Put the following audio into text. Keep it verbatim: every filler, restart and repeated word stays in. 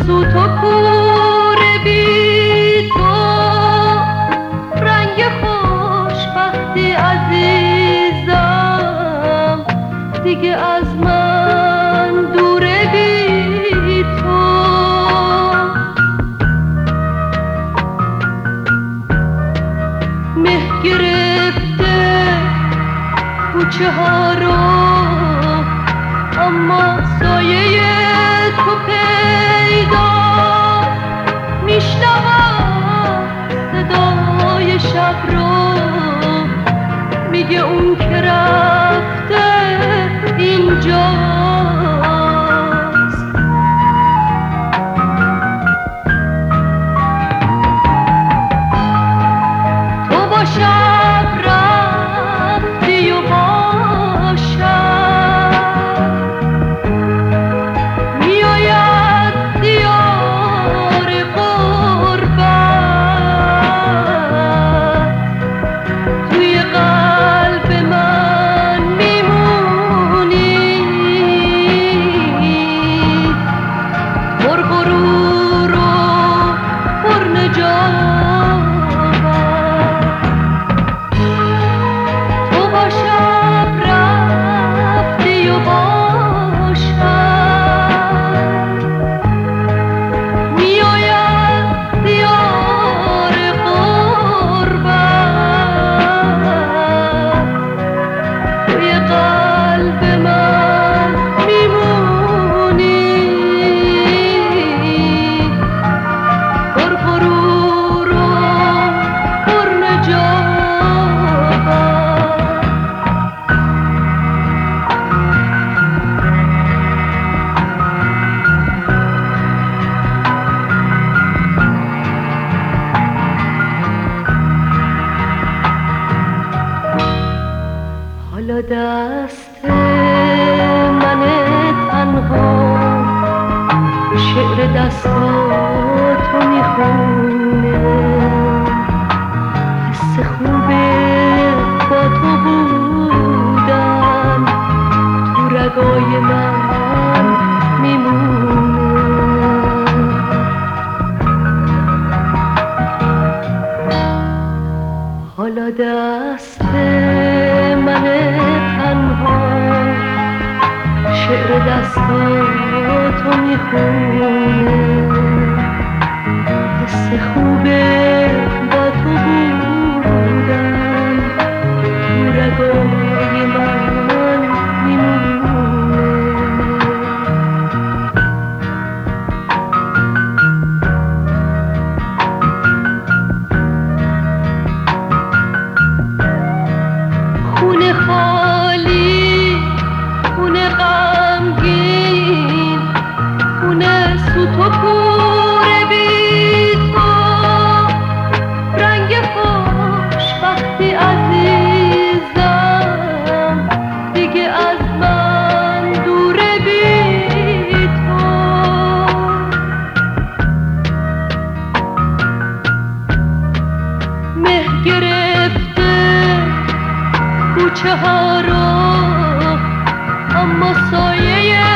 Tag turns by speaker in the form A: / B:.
A: سوت و کور بی تو، رنگ خوشبختی عزیزم دیگه از من دوره بی تو. مه گرفته کوچه ها رو، اما سایه تو پیدا. میشنوم صدای شب رو، میگه اون که رفته اینجاست. تو با شب رفتی و با شب میآید دیار غربت. توی قلب من میمونی پر غرور و پر نجابت. تو با شب رفتی و با شب میآید دیار غربت. توی قلب من میمونی پر غرور و پر نجابت. حالا دست من تنها شعر دستاتو میخونه. حس خوبه با تو بودن تو رگای من میمونه. حالا دست من تنها شعر دستاتو میخونه. حس خوبه با تو بودن تو رگای من میمونه. خونه خالی، خونه غمگین، خونه سوت و کور بی تو، رنگ خوشبختی عزیزم دیگه از من دوره بی تو. مه گرفته کوچه ها رو، اما سایه